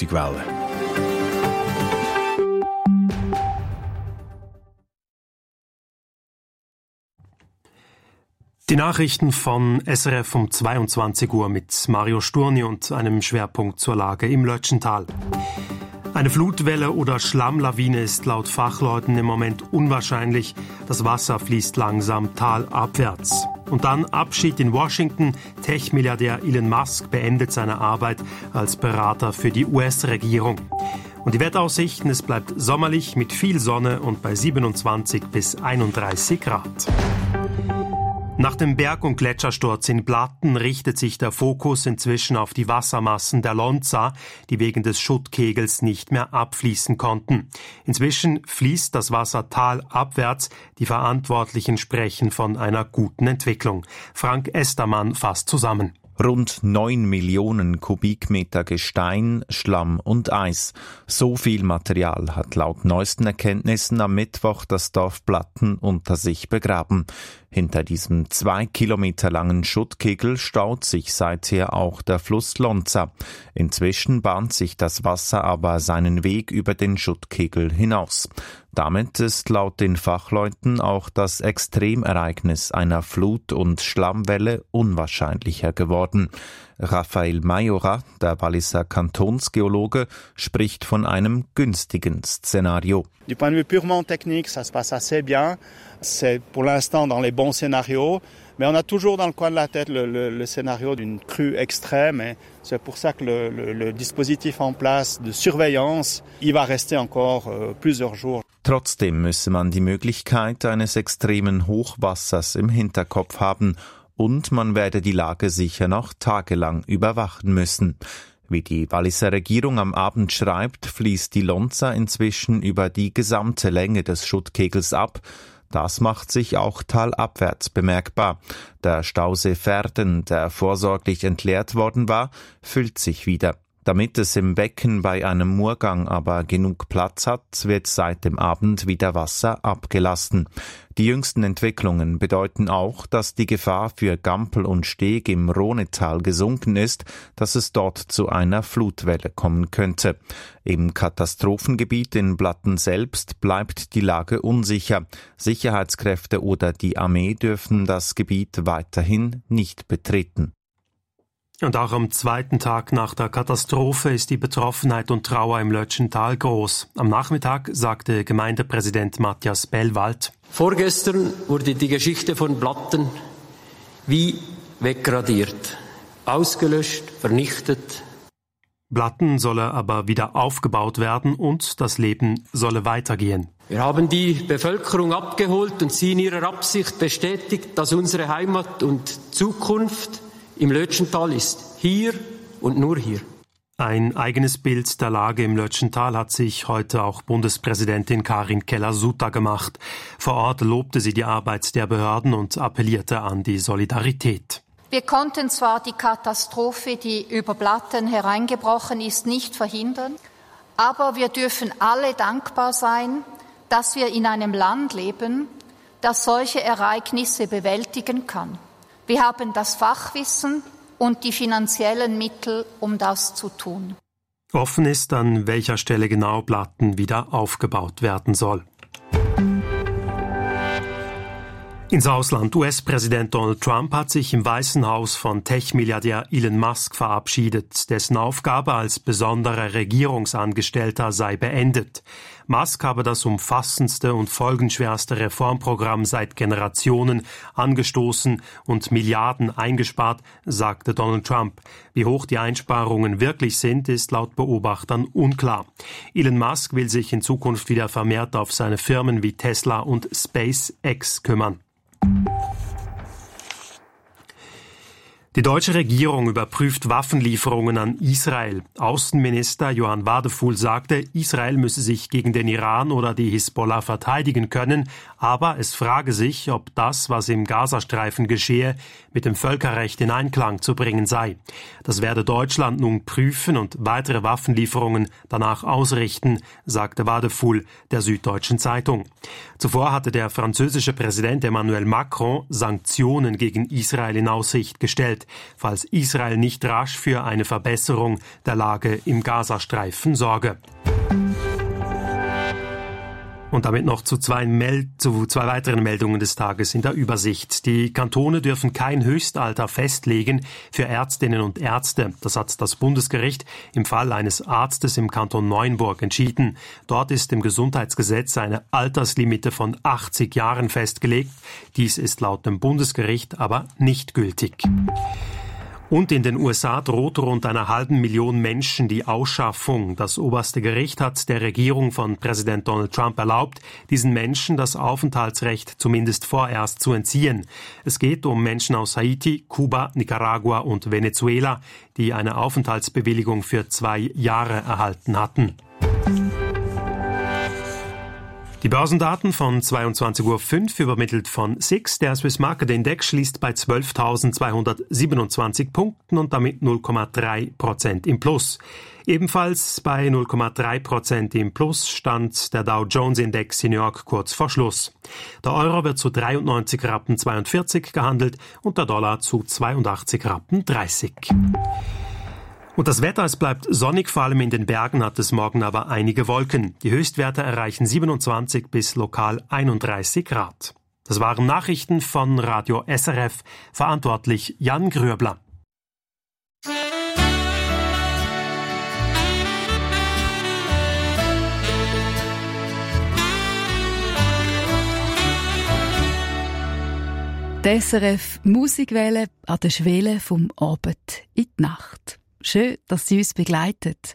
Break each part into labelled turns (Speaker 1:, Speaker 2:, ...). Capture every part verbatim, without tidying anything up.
Speaker 1: Deutsche Welle.
Speaker 2: Die Nachrichten von S R F um zweiundzwanzig Uhr mit Mario Sturni und einem Schwerpunkt zur Lage im Lötschental. Eine Flutwelle oder Schlammlawine ist laut Fachleuten im Moment unwahrscheinlich. Das Wasser fließt langsam talabwärts. Und dann Abschied in Washington. Tech-Milliardär Elon Musk beendet seine Arbeit als Berater für die U S-Regierung. Und die Wetteraussichten, es bleibt sommerlich mit viel Sonne und bei siebenundzwanzig bis einunddreißig Grad. Nach dem Berg- und Gletschersturz in Blatten richtet sich der Fokus inzwischen auf die Wassermassen der Lonza, die wegen des Schuttkegels nicht mehr abfließen konnten. Inzwischen fließt das Wasser talabwärts. Die Verantwortlichen sprechen von einer guten Entwicklung. Frank Estermann fasst zusammen.
Speaker 3: Rund neun Millionen Kubikmeter Gestein, Schlamm und Eis. So viel Material hat laut neuesten Erkenntnissen am Mittwoch das Dorf Blatten unter sich begraben. Hinter diesem zwei Kilometer langen Schuttkegel staut sich seither auch der Fluss Lonza. Inzwischen bahnt sich das Wasser aber seinen Weg über den Schuttkegel hinaus. Damit ist laut den Fachleuten auch das Extremereignis einer Flut- und Schlammwelle unwahrscheinlicher geworden. Raphael Majora, der Walliser Kantonsgeologe, spricht von einem günstigen Szenario.
Speaker 4: Du point de vue purement technique, ça se passe assez bien. C'est pour l'instant dans les bons scénarios. Mais on a toujours dans le coin de la tête le, le, le scénario d'une crue extrême. Et c'est pour ça que le, le, le dispositif en place de surveillance, il va rester encore euh, plusieurs jours.
Speaker 3: Trotzdem müsse man die Möglichkeit eines extremen Hochwassers im Hinterkopf haben und man werde die Lage sicher noch tagelang überwachen müssen. Wie die Walliser Regierung am Abend schreibt, fließt die Lonza inzwischen über die gesamte Länge des Schuttkegels ab. Das macht sich auch talabwärts bemerkbar. Der Stausee Verden, der vorsorglich entleert worden war, füllt sich wieder. Damit es im Becken bei einem Murrgang aber genug Platz hat, wird seit dem Abend wieder Wasser abgelassen. Die jüngsten Entwicklungen bedeuten auch, dass die Gefahr für Gampel und Steg im Rhonetal gesunken ist, dass es dort zu einer Flutwelle kommen könnte. Im Katastrophengebiet in Blatten selbst bleibt die Lage unsicher. Sicherheitskräfte oder die Armee dürfen das Gebiet weiterhin nicht betreten.
Speaker 2: Und auch am zweiten Tag nach der Katastrophe ist die Betroffenheit und Trauer im Lötschental groß. Am Nachmittag sagte Gemeindepräsident Matthias Bellwald:
Speaker 5: Vorgestern wurde die Geschichte von Blatten wie wegradiert, ausgelöscht, vernichtet.
Speaker 2: Blatten solle aber wieder aufgebaut werden und das Leben solle weitergehen.
Speaker 5: Wir haben die Bevölkerung abgeholt und sie in ihrer Absicht bestätigt, dass unsere Heimat und Zukunft im Lötschental ist, hier und nur hier.
Speaker 2: Ein eigenes Bild der Lage im Lötschental hat sich heute auch Bundespräsidentin Karin Keller-Sutter gemacht. Vor Ort lobte sie die Arbeit der Behörden und appellierte an die Solidarität.
Speaker 6: Wir konnten zwar die Katastrophe, die über Blatten hereingebrochen ist, nicht verhindern, aber wir dürfen alle dankbar sein, dass wir in einem Land leben, das solche Ereignisse bewältigen kann. Wir haben das Fachwissen und die finanziellen Mittel, um das zu tun.
Speaker 2: Offen ist, an welcher Stelle genau Blatten wieder aufgebaut werden soll. Ins Ausland. U S-Präsident Donald Trump hat sich im Weißen Haus von Tech-Milliardär Elon Musk verabschiedet. Dessen Aufgabe als besonderer Regierungsangestellter sei beendet. Musk habe das umfassendste und folgenschwerste Reformprogramm seit Generationen angestoßen und Milliarden eingespart, sagte Donald Trump. Wie hoch die Einsparungen wirklich sind, ist laut Beobachtern unklar. Elon Musk will sich in Zukunft wieder vermehrt auf seine Firmen wie Tesla und SpaceX kümmern. Die deutsche Regierung überprüft Waffenlieferungen an Israel. Außenminister Johann Wadefuhl sagte, Israel müsse sich gegen den Iran oder die Hisbollah verteidigen können, aber es frage sich, ob das, was im Gazastreifen geschehe, mit dem Völkerrecht in Einklang zu bringen sei. Das werde Deutschland nun prüfen und weitere Waffenlieferungen danach ausrichten, sagte Wadefuhl der Süddeutschen Zeitung. Zuvor hatte der französische Präsident Emmanuel Macron Sanktionen gegen Israel in Aussicht gestellt. gerechnet, falls Israel nicht rasch für eine Verbesserung der Lage im Gazastreifen sorge. Und damit noch zu zwei, Mel- zu zwei weiteren Meldungen des Tages in der Übersicht. Die Kantone dürfen kein Höchstalter festlegen für Ärztinnen und Ärzte. Das hat das Bundesgericht im Fall eines Arztes im Kanton Neuenburg entschieden. Dort ist im Gesundheitsgesetz eine Alterslimite von achtzig Jahren festgelegt. Dies ist laut dem Bundesgericht aber nicht gültig. Und in den U S A droht rund einer halben Million Menschen die Ausschaffung. Das oberste Gericht hat der Regierung von Präsident Donald Trump erlaubt, diesen Menschen das Aufenthaltsrecht zumindest vorerst zu entziehen. Es geht um Menschen aus Haiti, Kuba, Nicaragua und Venezuela, die eine Aufenthaltsbewilligung für zwei Jahre erhalten hatten. Die Börsendaten von zweiundzwanzig Uhr fünf übermittelt von S I X. Der Swiss Market Index schließt bei zwölftausendzweihundertsiebenundzwanzig Punkten und damit null Komma drei Prozent im Plus. Ebenfalls bei null Komma drei Prozent im Plus stand der Dow Jones Index in New York kurz vor Schluss. Der Euro wird zu dreiundneunzig Rappen zweiundvierzig gehandelt und der Dollar zu zweiundachtzig Rappen dreißig. Und das Wetter, es bleibt sonnig, vor allem in den Bergen hat es morgen aber einige Wolken. Die Höchstwerte erreichen siebenundzwanzig bis lokal einunddreißig Grad. Das waren Nachrichten von Radio S R F, verantwortlich Jan Grürbler.
Speaker 1: Die S R F Musikwelle an der Schwelle vom Abend in die Nacht. Schön, dass sie uns begleitet.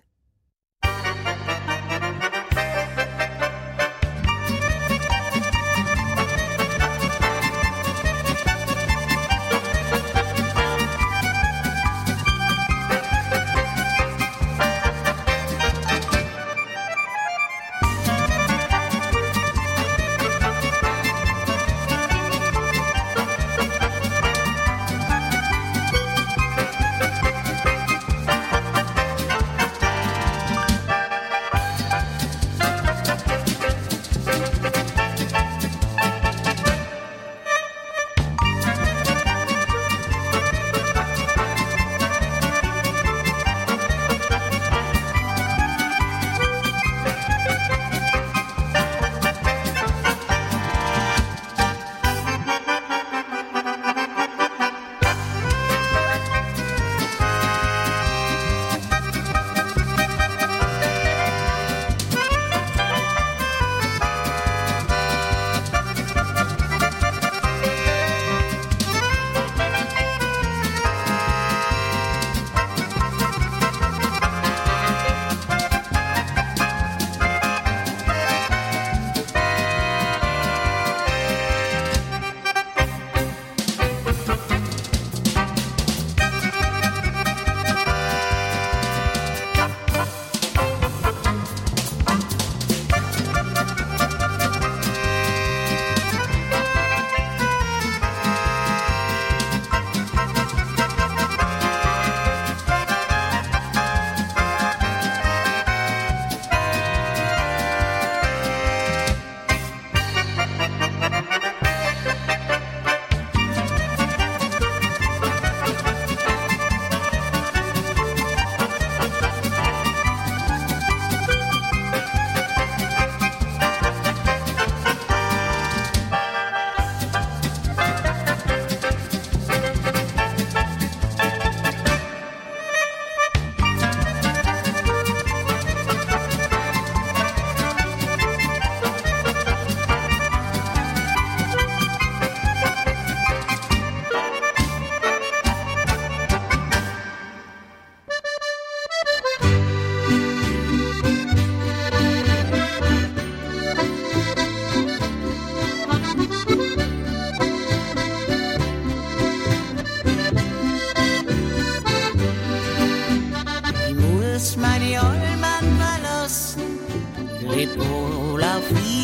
Speaker 7: leb wohl auf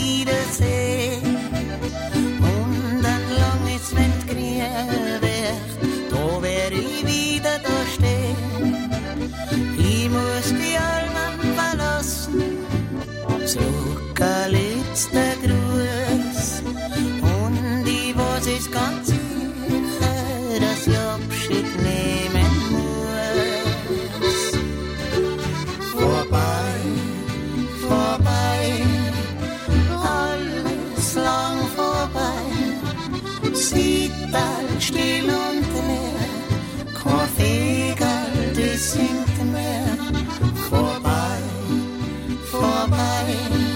Speaker 7: Wiedersehen. Und dann lang ist, wenn's grün wird, da werd ich wieder da stehen. Ich muss die Almen verlassen, zurück ein letzter Gruß. Und ich weiß es ganz sicher, dass ich Abschied nehme. still und leer, kein Vogel, das singt mehr. Vorbei, vorbei,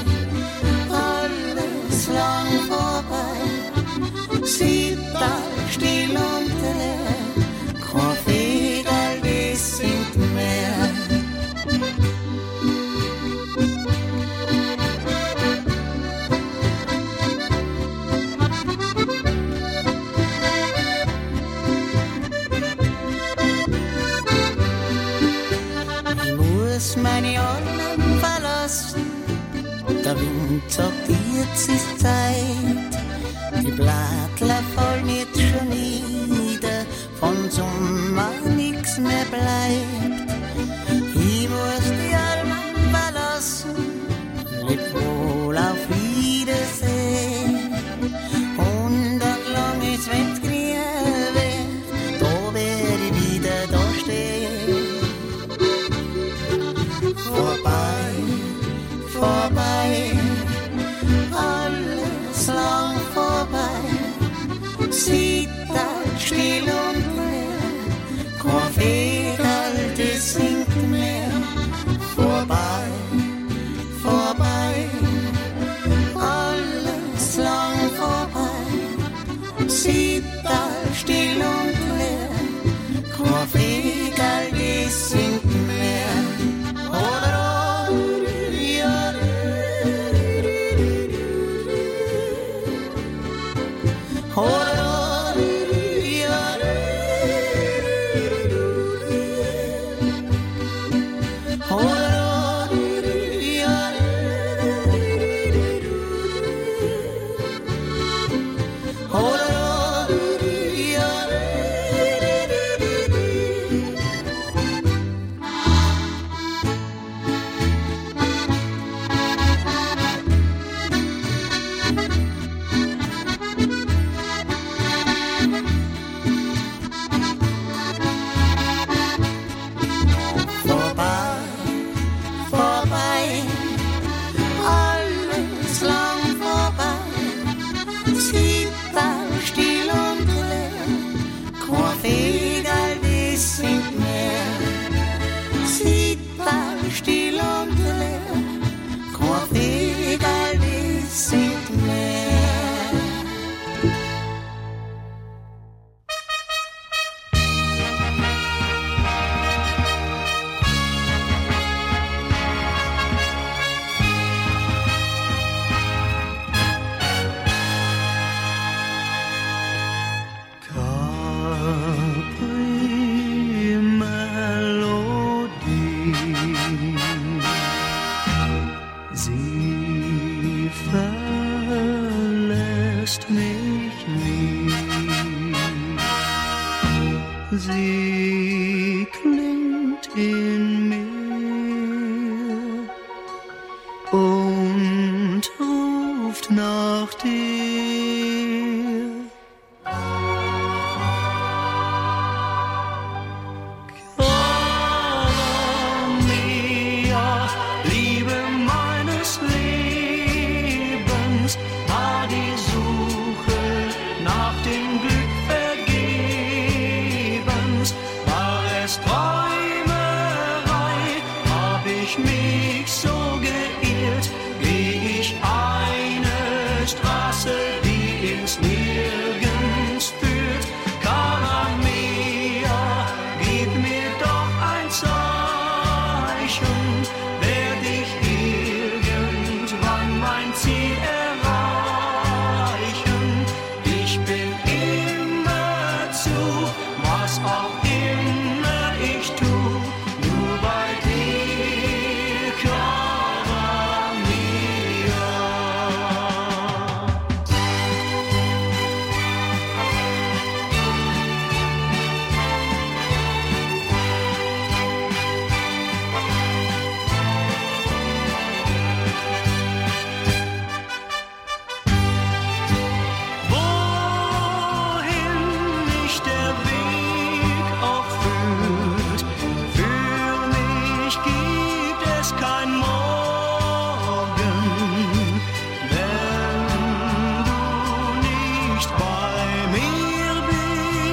Speaker 7: alles lang vorbei. Sieht da still und leer, kein Vogel, das singt mehr. Meine Arme verlassen, der Wind sagt, jetzt ist Zeit. Die Blättler fallen jetzt schon nieder, von Sommer nix mehr bleibt. Ich muss die Almen verlassen, leb wohl auf Wiedersehen. Und dann lang ist, wenn's grün wird, da werd ich wieder da stehen. Vorbei, vorbei, alles lang vorbei. Sieht da still und leer, kein Vogel, das singt mehr. Vorbei, vorbei, alles lang vorbei. Sieht da still und leer, kein Vogel, das singt mehr.
Speaker 8: Sie klingt in mir und ruft nach dir. Cara mia, Liebe meines Lebens, war die Suche nach dem Glück vergebens. War es Träumerei, hab ich mich so geirrt, geh ich eine Straße, die ins Nirgends führt. Cara mia, gib mir doch ein Zeichen, werd ich irgendwann mein Ziel erreichen. Ich bin immer zu, was auch immer ich tu, nur bei dir, Cara mia. Wohin mich der Weg auch führt, für mich gibt es kein Morgen, wenn du nicht bei mir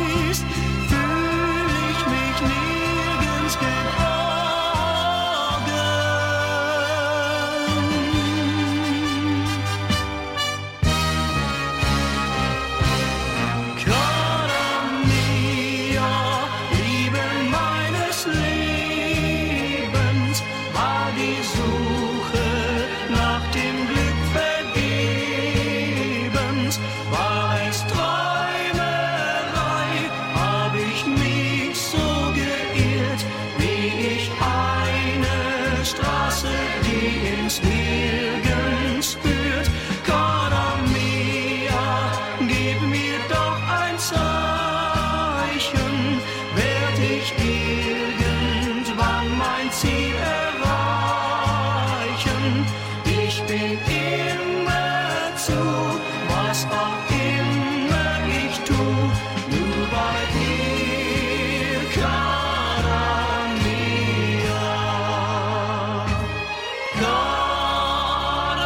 Speaker 8: wenn's nirgends spürt. Cara mia, gib mir doch ein Zeichen, werd ich irgendwann mein Ziel erreichen. Ich bin immer zu, was auch immer ich tu, nur bei dir, cara mia. Cara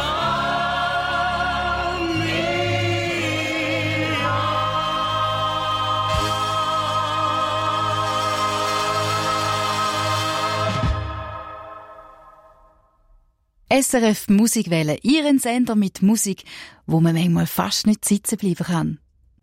Speaker 1: S R F Musikwelle, Ihren Sender mit Musik, wo man manchmal fast nicht sitzen bleiben kann.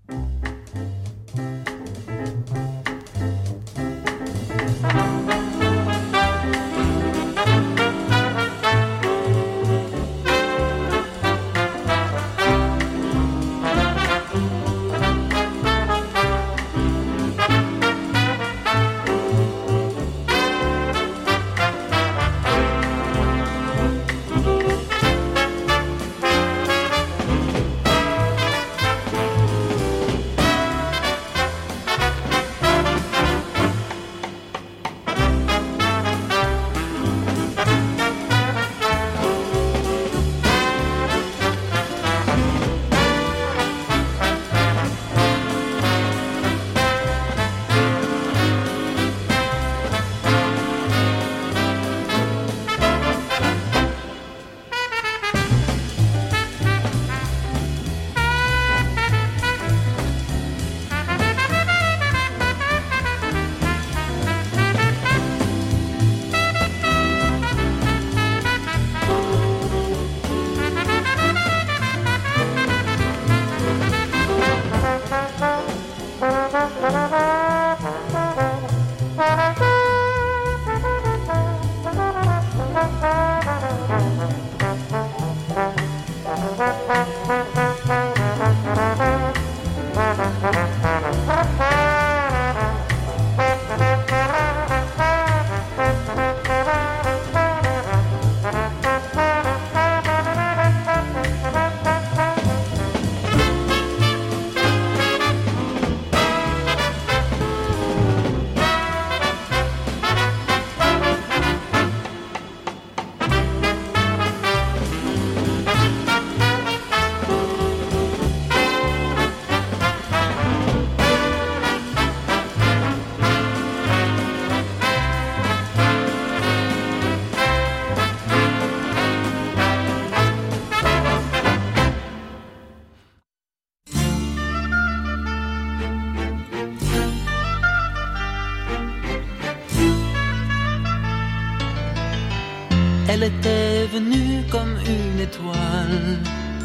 Speaker 9: Elle était venue comme une étoile,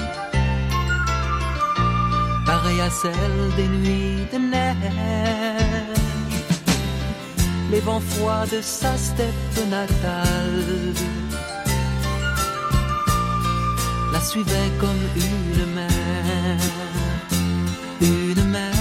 Speaker 9: pareille à celle des nuits de neige. Les vents froids de sa steppe natale la suivaient comme une mer, une mer.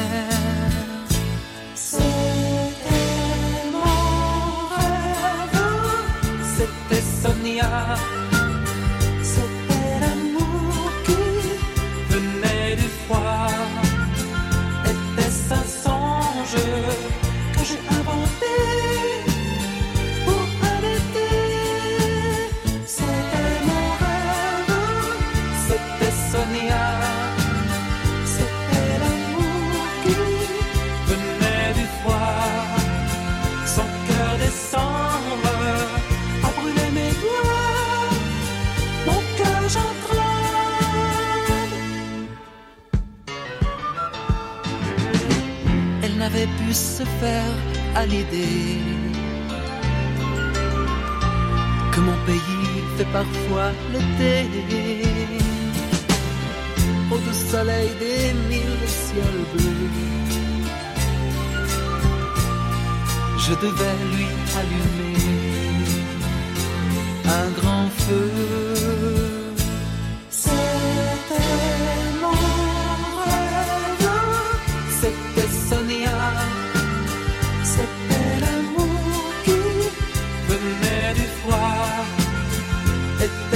Speaker 9: Sonia, c'était l'amour qui venait du froid. Était-ce un songe que j'ai inventé pour un été? C'était mon rêve, c'était Sonia, c'était l'amour qui venait du froid. Son cœur descend. N'avait pu se faire à l'idée que mon pays fait parfois l'été. Au doux soleil des mille ciels bleus, je devais lui allumer un grand feu. C'était l'amour qui venait du froid.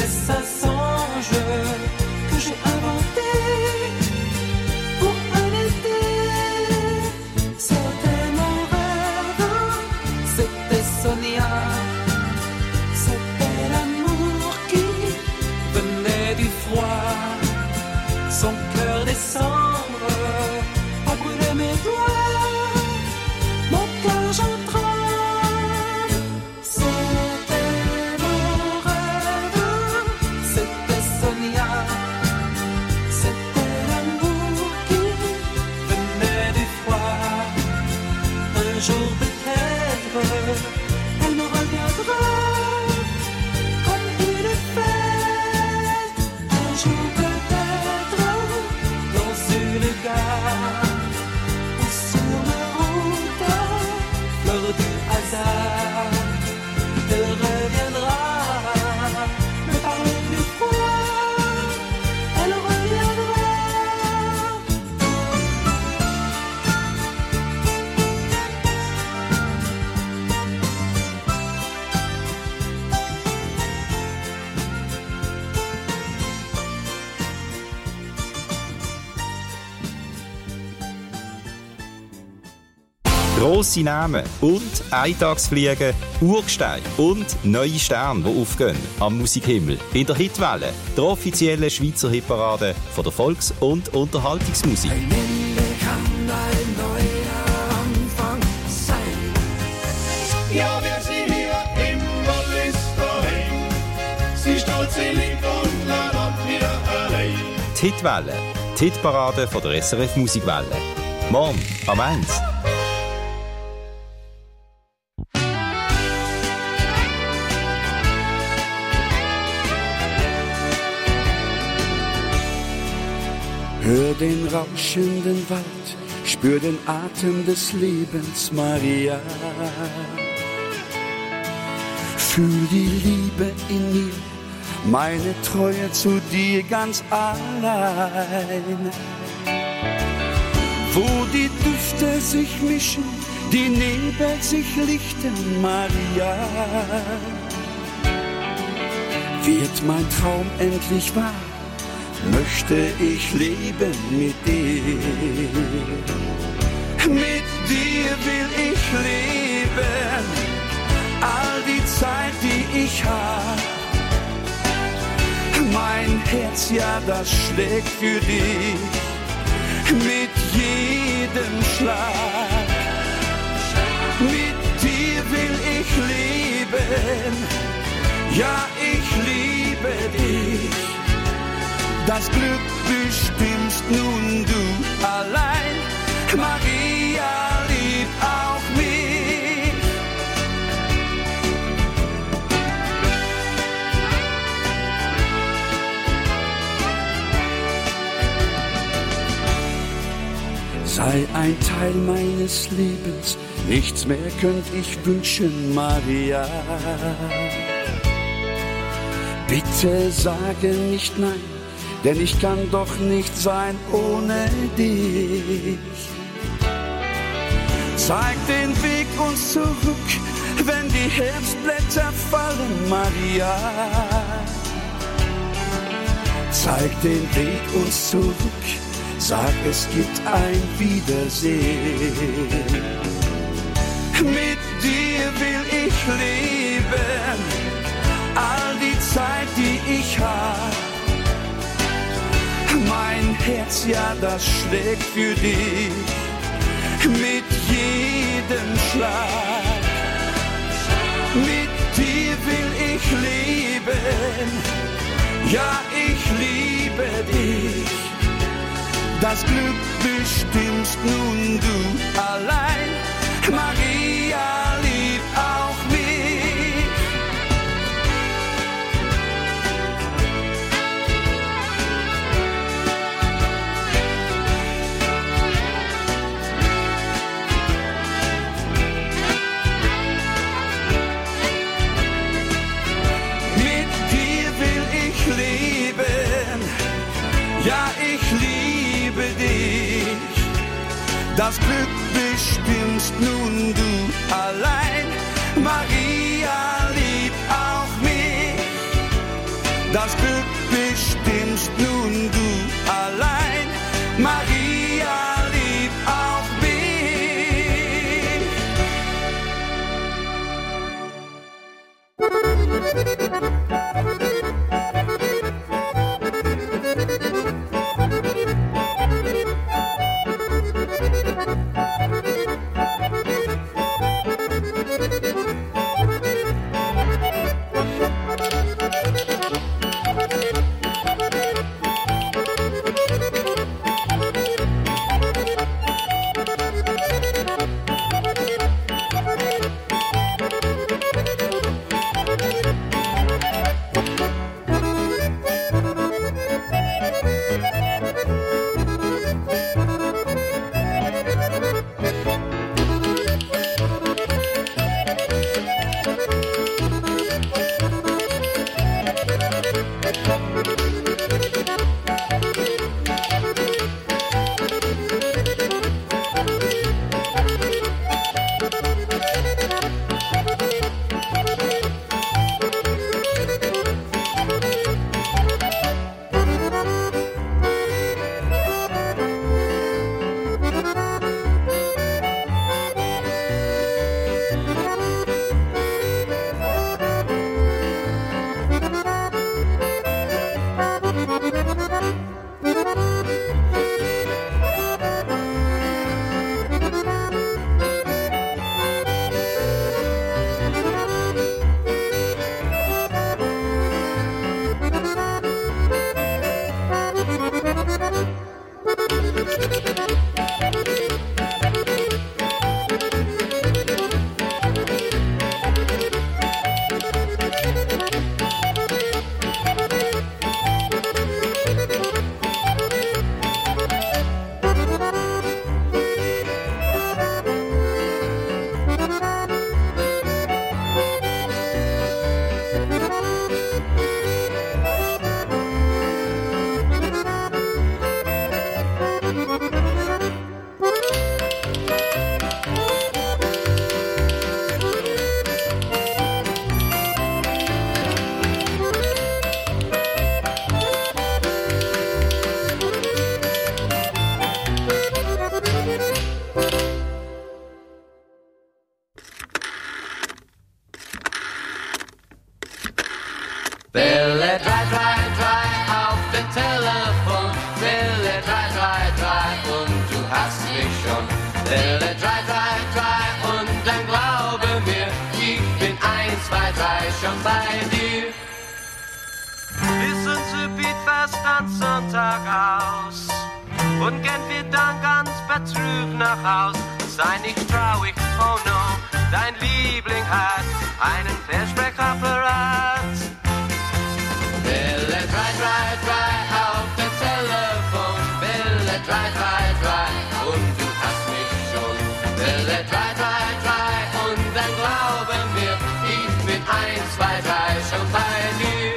Speaker 10: Grosse Namen und Eintagsfliegen, Urgesteine und neue Sterne, die aufgehen am Musikhimmel. In der Hitwelle, der offiziellen Schweizer Hitparade von der Volks- und Unterhaltungsmusik.
Speaker 9: Ein Ende kann ein neuer Anfang sein. Ja, wir sind hier im Wallis daheim. Sie stolz, sie liebt und lernt wir allein.
Speaker 10: Die Hitwelle, die Hitparade von der S R F Musikwelle. Morgen am eins.
Speaker 11: Hör den rauschenden Wald, spür den Atem des Lebens, Maria. Fühl die Liebe in mir, meine Treue zu dir ganz allein. Wo die Düfte sich mischen, die Nebel sich lichten, Maria. Wird mein Traum endlich wahr, möchte ich leben mit dir. Mit dir will ich leben, all die Zeit, die ich hab. Mein Herz, ja, das schlägt für dich, mit jedem Schlag. Mit dir will ich leben, ja, ich liebe dich. Das Glück bestimmst nun du allein, Maria, lieb auch mich. Sei ein Teil meines Lebens, nichts mehr könnt ich wünschen, Maria. Bitte sage nicht nein, denn ich kann doch nicht sein ohne dich. Zeig den Weg uns zurück, wenn die Herbstblätter fallen, Maria. Zeig den Weg uns zurück, sag es gibt ein Wiedersehen. Mit dir will ich leben, all die Zeit, die ich hab. Mein Herz, ja, das schlägt für dich, mit jedem Schlag. Mit dir will ich leben, ja, ich liebe dich. Das Glück bestimmst nun du allein, Maria, lieb auch mich. Ja, ich liebe dich. Das Glück bestimmst nun du allein, Maria, lieb auch mich. Das Glück bestimmst nun du allein, Maria, lieb auch mich.
Speaker 12: Welle drei drei drei auf dem Telefon, Welle drei drei drei und du hast mich schon. Welle drei drei drei und dann glaube mir, ich bin eins, zwei, drei schon bei dir.
Speaker 13: Bis unser Beatfest am Sonntag aus und gehen wir dann ganz betrübt nach Haus. Sei nicht traurig, oh no, dein Liebling hat einen Versprechapparat.
Speaker 12: Welle drei drei drei auf dem Telefon, Welle drei drei drei und du hast mich schon. Welle drei drei drei und dann glaube mir, ich bin eins, zwei, drei schon bei dir.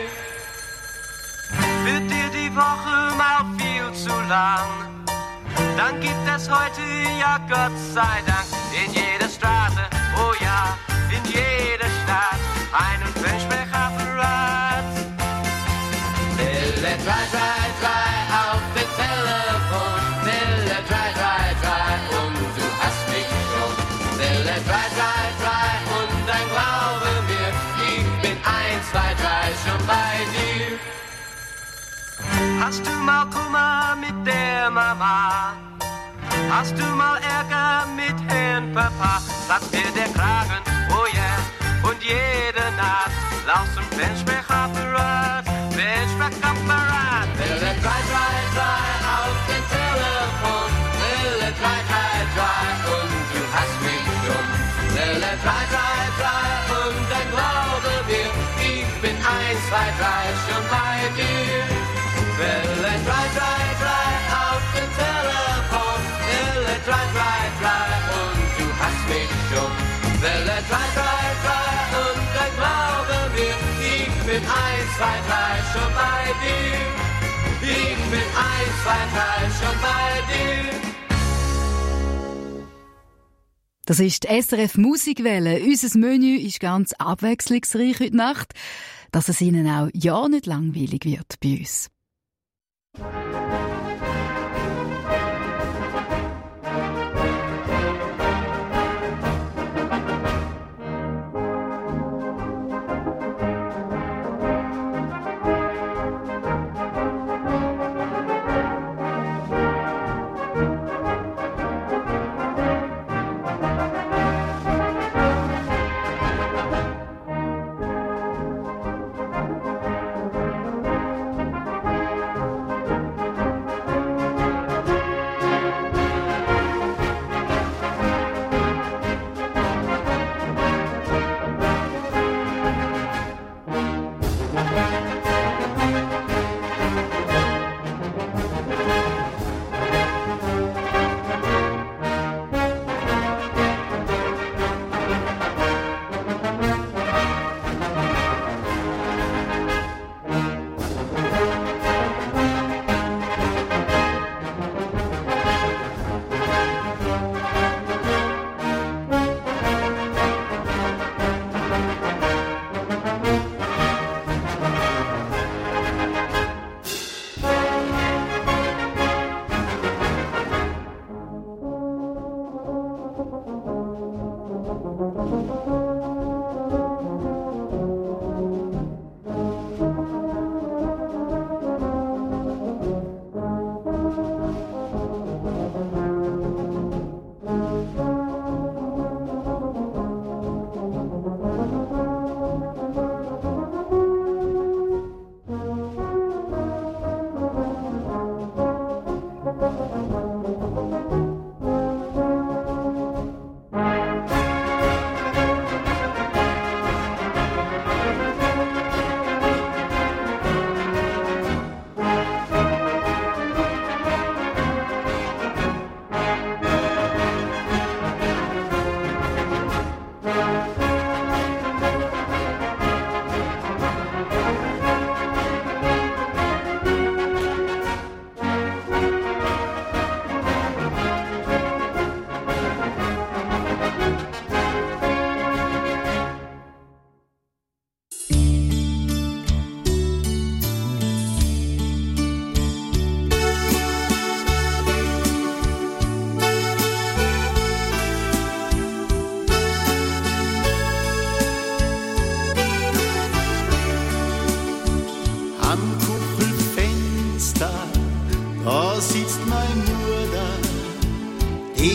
Speaker 13: Wird dir die Woche mal viel zu lang, dann gibt es heute, ja Gott sei Dank, in jeder Straße, oh ja, in jeder Stadt einen Versprechapparat.
Speaker 12: Welle drei drei drei auf dem Telefon, Welle drei drei drei und du hast mich schon. Welle drei drei drei und dann glaube mir, ich bin eins, zwei, drei schon bei dir.
Speaker 13: Hast du mal Kummer mit der Mama? Hast du mal Ärger mit Herrn Papa? Platzt dir der Kragen, oh yeah, und jede Nacht laufst zum Versprechapparat, Versprechapparat.
Speaker 12: Welle drei drei drei auf dem Telefon, Welle drei drei drei und du hast mich schon. Welle drei drei drei und dann glaube mir, ich bin eins, zwei, drei schon bei dir. Welle drei drei drei auf dem Telefon, Welle drei drei drei und du hast mich schon. Welle drei drei drei und dann glaube mir, ich bin eins, zwei, drei schon bei dir. Ich bin eins, zwei, drei schon bei dir.
Speaker 1: Das ist die S R F Musikwelle. Unser Menü ist ganz abwechslungsreich heute Nacht, dass es Ihnen auch ja nicht langweilig wird bei uns.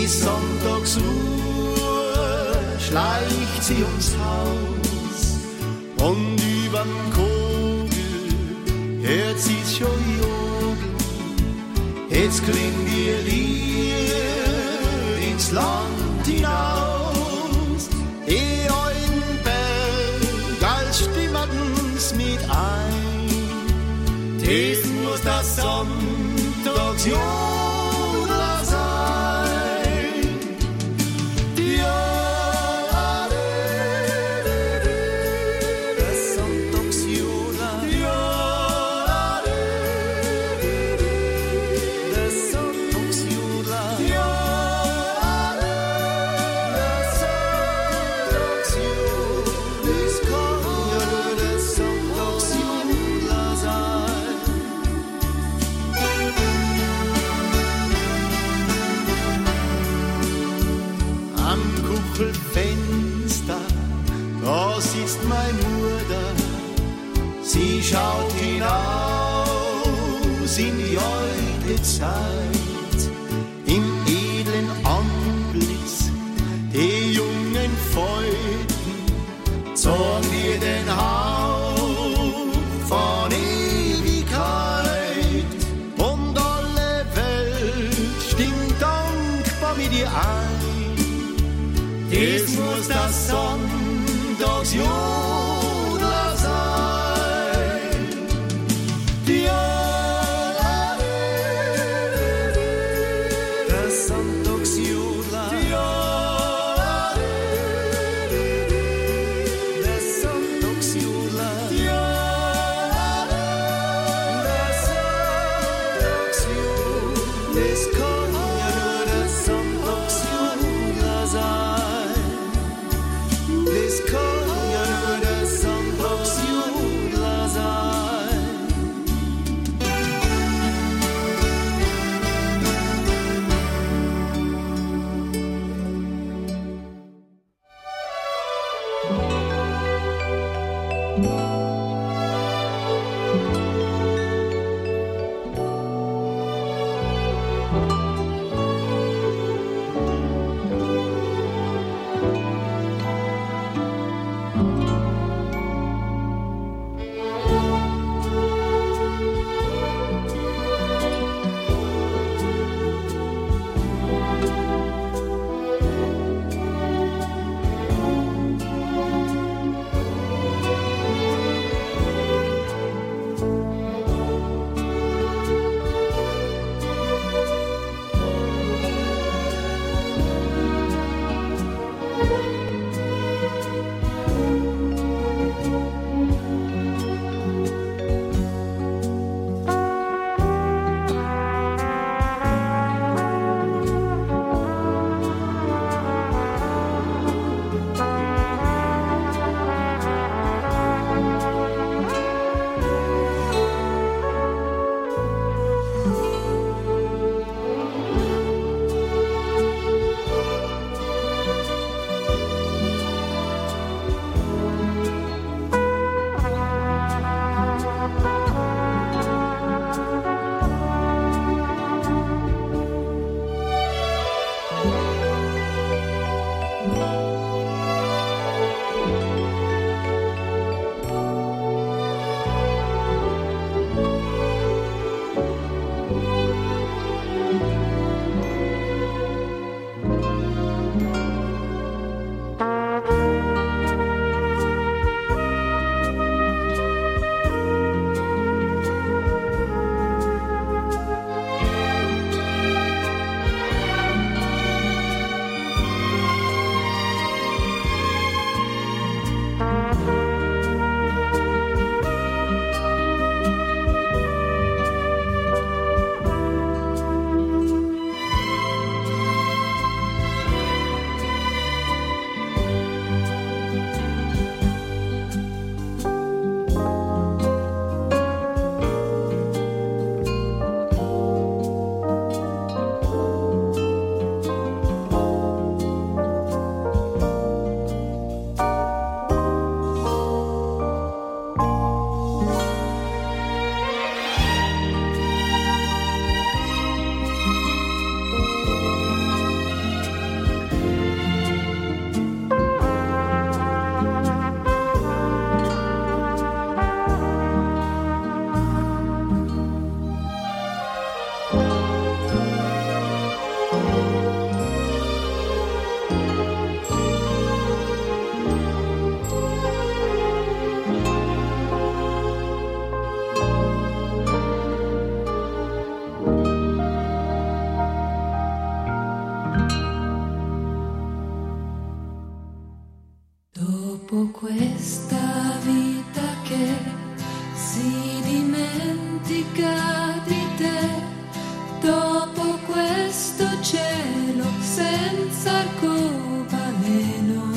Speaker 9: Die Sonntagsruhe schleicht sie ums Haus und überm Kogel hört sie's schon jogeln. Jetzt klingt ihr Lied ins Land hinaus. Eh ein Berg, als stimmerten's mit ein. Das muss das Sonntagsjodler sein. Ja, das Sonntagsjodler. Ja, das Sonntagsjodler. Ja, das Sonntagsjodler. Das kann ja nur das Sonntagsjodler sein. Am Kuchelfenster, da sitzt meine Mutter, sie schaut hinaus in die alte Zeit, im edlen Antlitz der jungen Falten, zogen wir den Hauch von Ewigkeit und alle Welt stimmt dankbar mit ihr ein. Es muss das Sonntagsjodler sein. Ja, das Sonntagsjodler. Ja, das Sonntagsjodler. Ja, das Sonntagsjodler. Das kann ja nur das Sonntagsjodler sein. Das kann ja nur das
Speaker 14: si dimentica di te dopo questo cielo senza arcobaleno,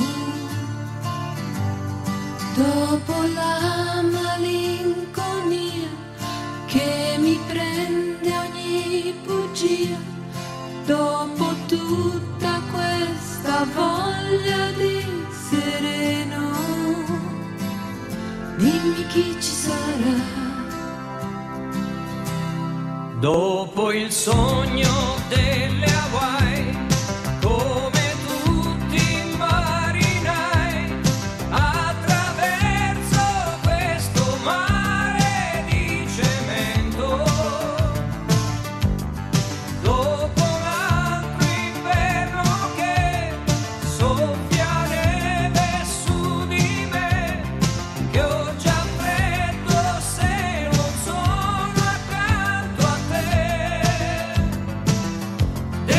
Speaker 14: dopo la malinconia che mi prende ogni bugia, dopo tutta questa voglia di sereno, dimmi chi ci sarà.
Speaker 15: Dopo il sogno delle Hawaii, come tutti i marinai, attraverso questo mare di cemento, dopo un altro inverno che soffia neve su di me, che ho già freddo se non sono accanto a te.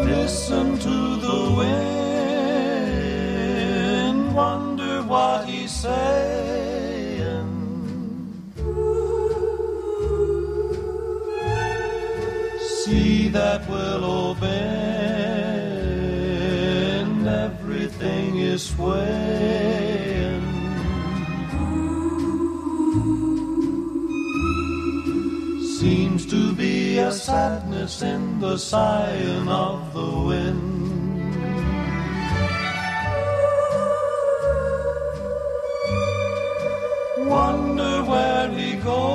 Speaker 9: Listen to the wind, wonder what he's saying. See that willow bend, everything is swaying. Seems to be a sadness in the sighing of the wind. Wonder where he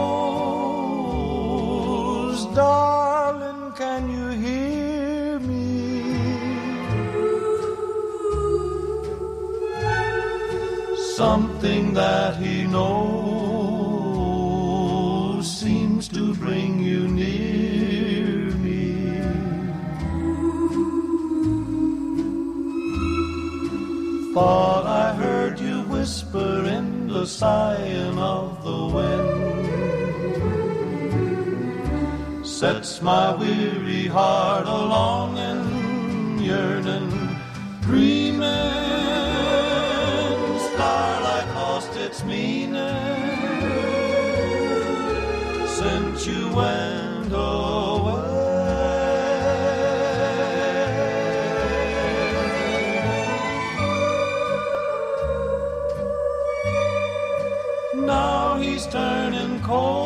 Speaker 9: goes, darling, can you hear me? Something that he knows seems to bring you near me. Thought I heard you whisper in the sighing of the wind. Sets my weary heart a-longing, yearning, dreaming. Starlight lost its meaning since you went away. Now he's turning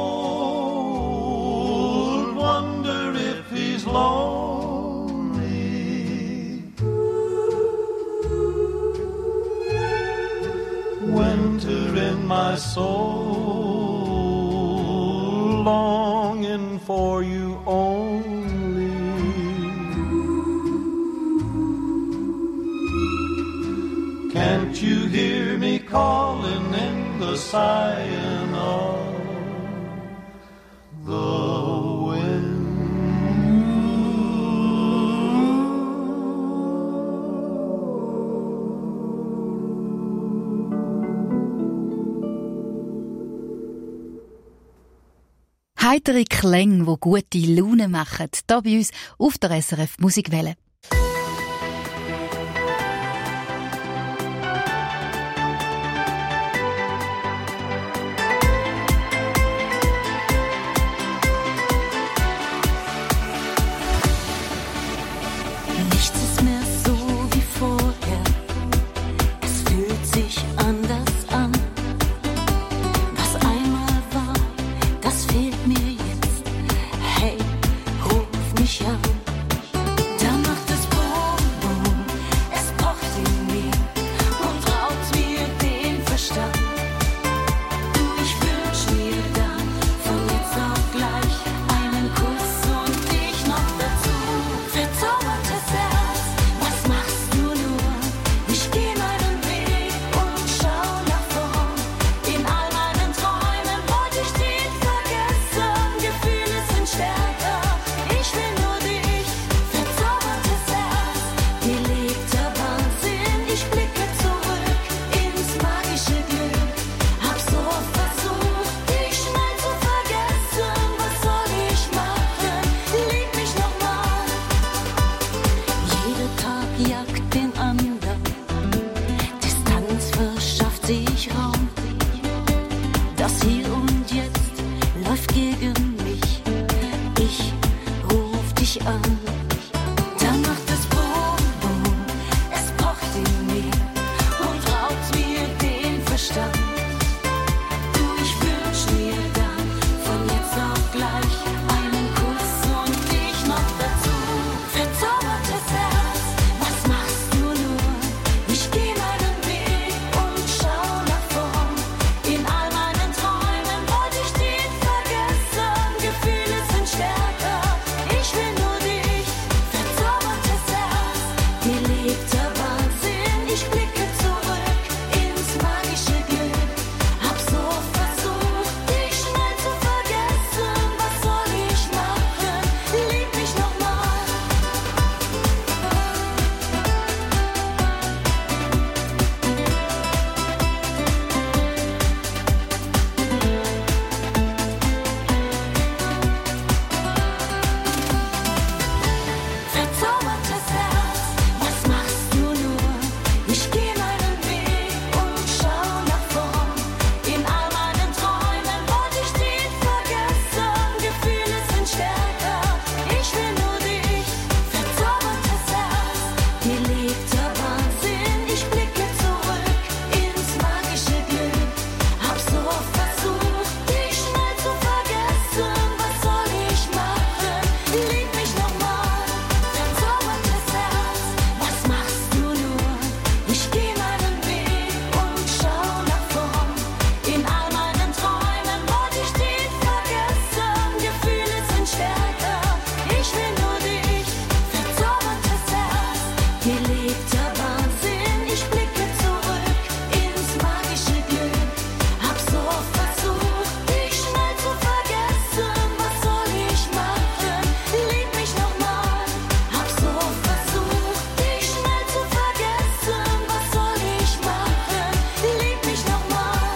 Speaker 9: cold, wonder if he's lonely. Winter in my soul, longing for you only. Can't you hear me calling in the sighing of the wind?
Speaker 1: Heitere Klänge, die gute Laune machen, hier bei uns auf der S R F Musikwelle.
Speaker 14: Nichts ist mehr so wie vorher, es fühlt sich anders an. Was einmal war, das fehlt mir jetzt. Hey, ruf mich an. Da macht es Boom, Boom, es pocht in mir und raubt mir den Verstand. Du, ich wünsch mir dann von jetzt auf gleich einen Kuss und dich noch dazu. Verzaubertes Herz, was machst du nur? Ich geh meinen Weg und schau nach vorn. In all meinen Träumen wollte ich dich vergessen. Gefühle sind stärker, ich will nur dich. Verzaubertes Herz, gelebter Wahnsinn. Ich blicke zurück ins magische Glück. Hab so versucht, dich schnell zu vergessen. Was soll ich machen? Lieb mich nochmal. Jeder Tag jagt den anderen. Distanz verschafft sich Raum. Das Hier und Jetzt läuft gegen mich. Ich ruf dich an. Da macht es Boom, Boom, es pocht in mir und raubt mir den Verstand. Du, ich wünsch mir dann von jetzt auf gleich einen Kuss und dich noch dazu. Verzaubertes Herz, was machst du nur? Ich geh meinen Weg und schau nach vorn. In all meinen Träumen wollte ich dich vergessen. Gefühle sind stärker, ich will nur dich. Verzaubertes Herz, gelebter Wahnsinn. Ich blicke zurück ins magische Glück. Hab so versucht, dich schnell zu vergessen. Was soll ich machen? Lieb mich nochmal. Verzaubertes Herz. Hier lebt der Wahnsinn, ich blicke zurück ins magische Glück. Hab so versucht, dich schnell zu vergessen. Was soll ich machen? Lieb mich nochmal. Hab so versucht, dich schnell zu vergessen. Was soll ich machen? Lieb mich nochmal.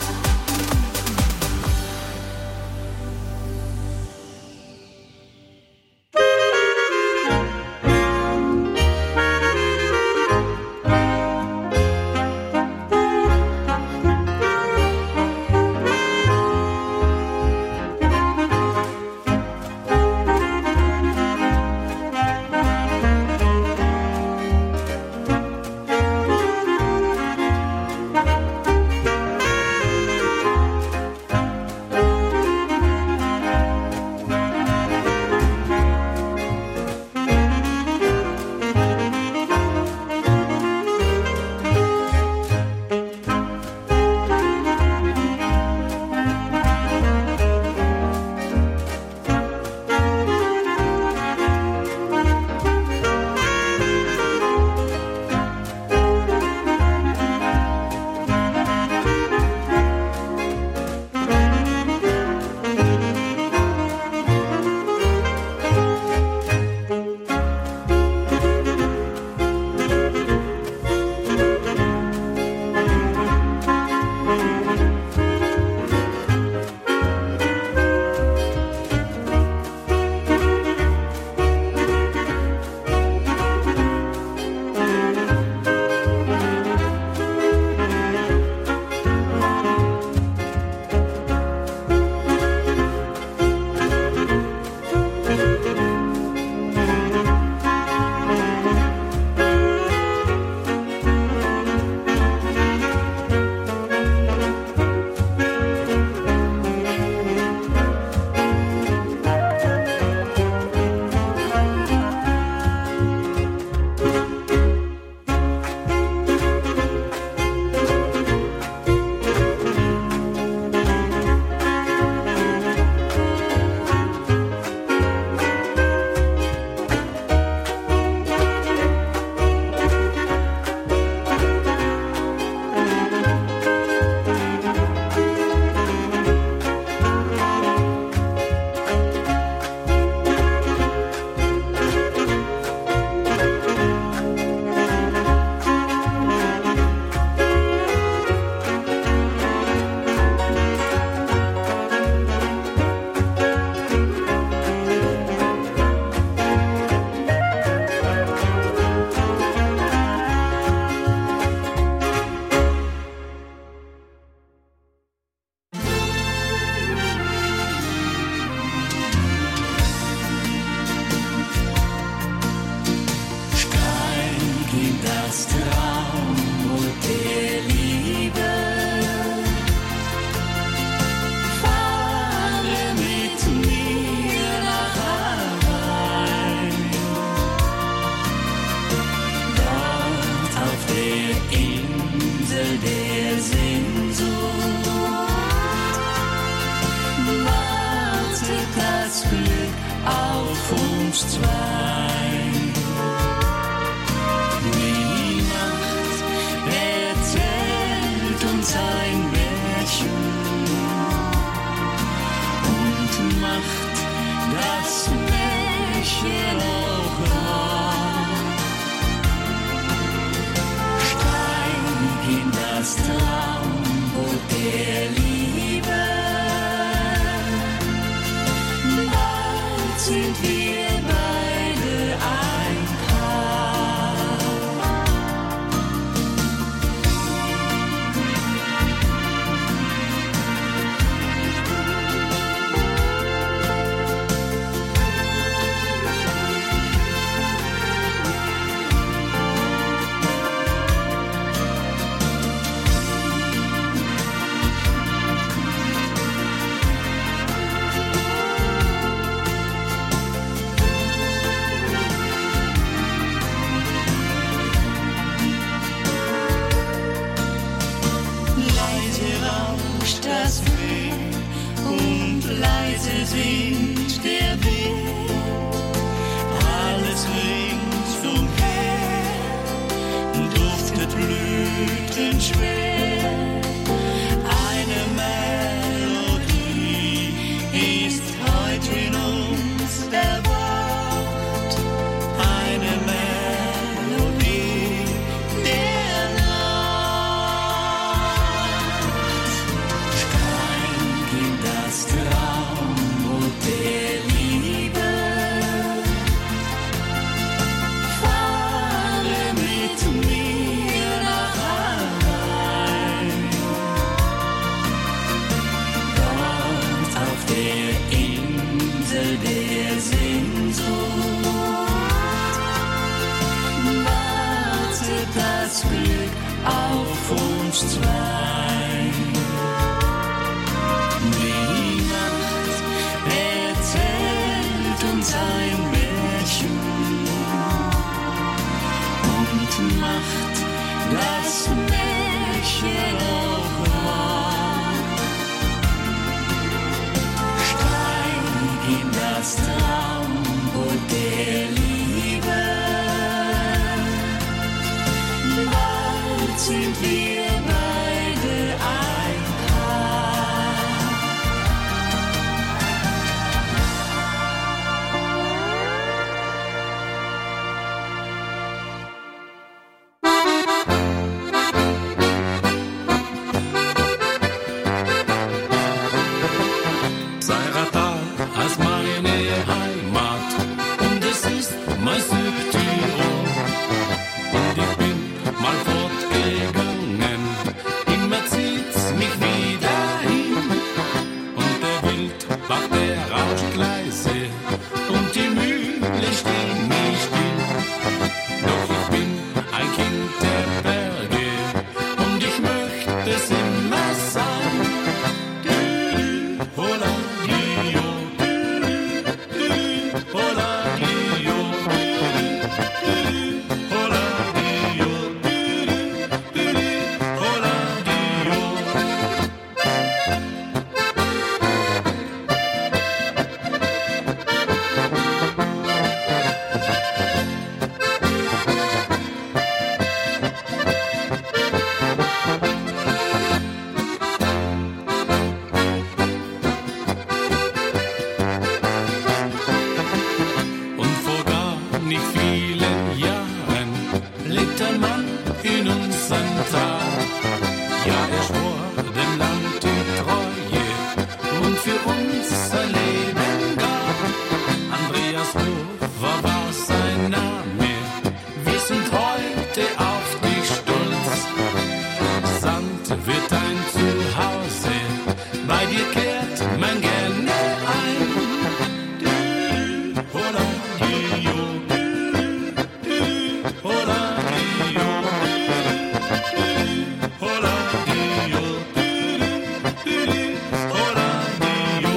Speaker 9: singt der Wind, alles ringsumher das Glück auf uns zwei. Die Nacht erzählt uns ein Märchen und macht das Märchen auch wahr. Steig in das Traumboot der Liebe, bald sind wir beide ein Paar.
Speaker 8: Seiratal als meine Heimat und es ist mein Südtirol. Und ich bin mal fortgegangen, immer zieht's mich wieder hin. Und der Wildbach, der rauscht leise und die Mühle steht nicht still. Doch ich bin ein Kind der Berge und ich möchte es immer sein. Dü, hola, dio, dü, dü, hola, dio, dü, dü, hola, dio, dü, dü, hola, dio. Und vor gar nicht vielen Jahren lebt ein Mann in unserem Tal. Ja, er schwor dem Land die Treue und für uns sein Leben gab. Andreas Hofer war sein Name, wir sind heute auf dich stolz. Sand wird dein Zuhause, bei dir kehrt man gerne ein. Dü, hola, dio, dü, dü, hola, dio, dü, dü, hola, dio, dü, dü, dü, hola, dio.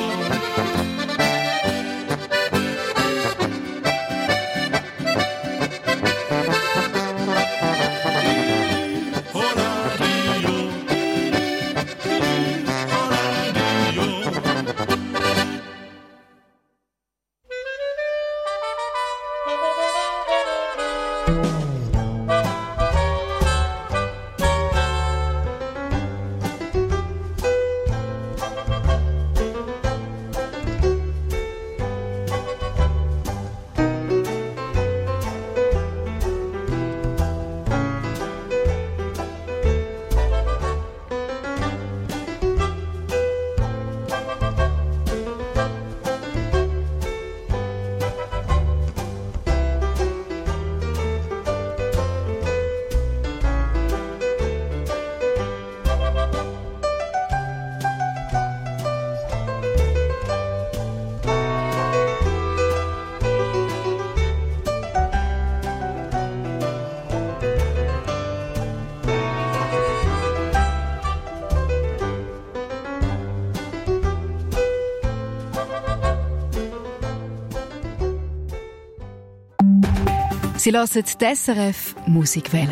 Speaker 8: Hola, dio, dü, dü, hola, dio.
Speaker 1: Sie hören die S R F Musikwelle.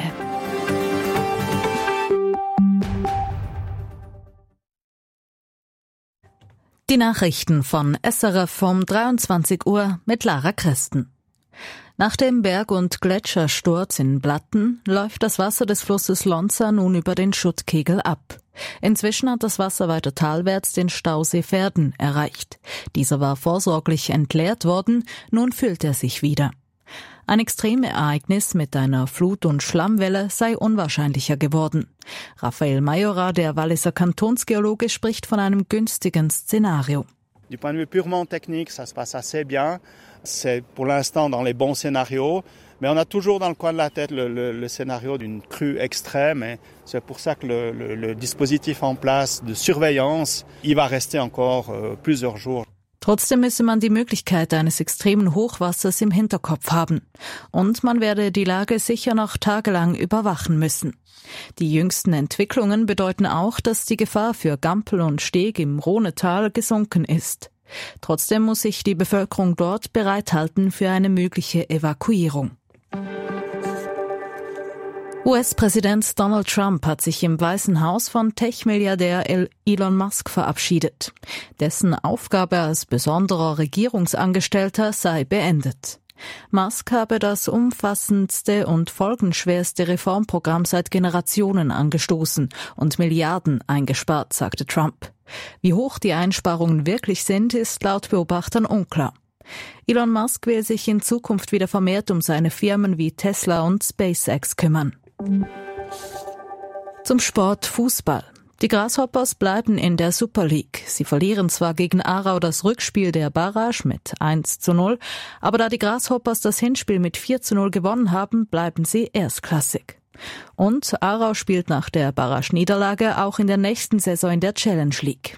Speaker 16: Die Nachrichten von S R F um dreiundzwanzig Uhr mit Lara Christen. Nach dem Berg- und Gletschersturz in Blatten läuft das Wasser des Flusses Lonza nun über den Schuttkegel ab. Inzwischen hat das Wasser weiter talwärts den Stausee Verden erreicht. Dieser war vorsorglich entleert worden, nun füllt er sich wieder. Ein Extremereignis mit einer Flut- und Schlammwelle sei unwahrscheinlicher geworden. Raphael Majora, der Walliser Kantonsgeologe, spricht von einem günstigen Szenario.
Speaker 4: Du point de vue purement technique, ça se passe assez bien. C'est pour l'instant dans les bons scénarios. Mais on a toujours dans le coin de la tête le, le, le scénario d'une crue extrême. Et c'est pour ça que le, le, le dispositif en place de surveillance, il va rester encore euh, plusieurs jours.
Speaker 16: Trotzdem müsse man die Möglichkeit eines extremen Hochwassers im Hinterkopf haben. Und man werde die Lage sicher noch tagelang überwachen müssen. Die jüngsten Entwicklungen bedeuten auch, dass die Gefahr für Gampel und Steg im Rhonetal gesunken ist. Trotzdem muss sich die Bevölkerung dort bereithalten für eine mögliche Evakuierung. U S-Präsident Donald Trump hat sich im Weißen Haus von Tech-Milliardär Elon Musk verabschiedet. Dessen Aufgabe als besonderer Regierungsangestellter sei beendet. Musk habe das umfassendste und folgenschwerste Reformprogramm seit Generationen angestoßen und Milliarden eingespart, sagte Trump. Wie hoch die Einsparungen wirklich sind, ist laut Beobachtern unklar. Elon Musk will sich in Zukunft wieder vermehrt um seine Firmen wie Tesla und SpaceX kümmern. Zum Sport Fußball. Die Grasshoppers bleiben in der Super League. Sie verlieren zwar gegen Aarau das Rückspiel der Barrage mit eins zu null, aber da die Grasshoppers das Hinspiel mit vier zu null gewonnen haben, bleiben sie erstklassig. Und Aarau spielt nach der Barrage-Niederlage auch in der nächsten Saison in der Challenge League.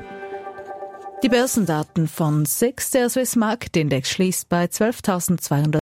Speaker 16: Die Börsendaten von S I X, der Swiss Market Index schließt bei zwölftausendzweihundert